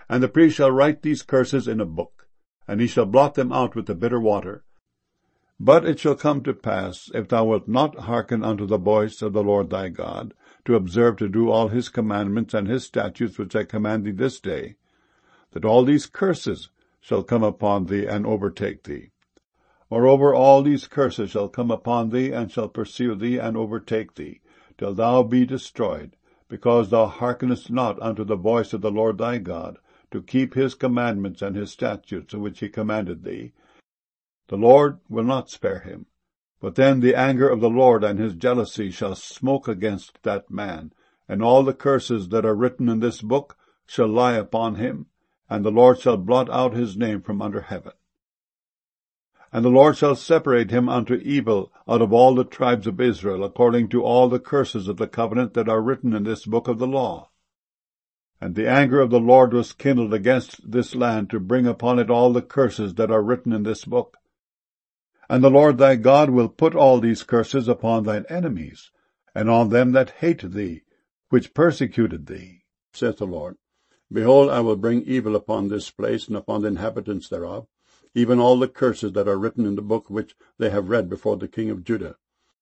And the priest shall write these curses in a book, and he shall blot them out with the bitter water. But it shall come to pass, if thou wilt not hearken unto the voice of the Lord thy God, to observe to do all his commandments and his statutes which I command thee this day, that all these curses shall come upon thee and overtake thee. Moreover, all these curses shall come upon thee, and shall pursue thee, and overtake thee, till thou be destroyed, because thou hearkenest not unto the voice of the Lord thy God, to keep his commandments and his statutes which he commanded thee. The Lord will not spare him. But then the anger of the Lord and his jealousy shall smoke against that man, and all the curses that are written in this book shall lie upon him, and the Lord shall blot out his name from under heaven. And the Lord shall separate him unto evil out of all the tribes of Israel, according to all the curses of the covenant that are written in this book of the law. And the anger of the Lord was kindled against this land to bring upon it all the curses that are written in this book. And the Lord thy God will put all these curses upon thine enemies, and on them that hate thee, which persecuted thee, saith the Lord. Behold, I will bring evil upon this place and upon the inhabitants thereof, even all the curses that are written in the book which they have read before the king of Judah.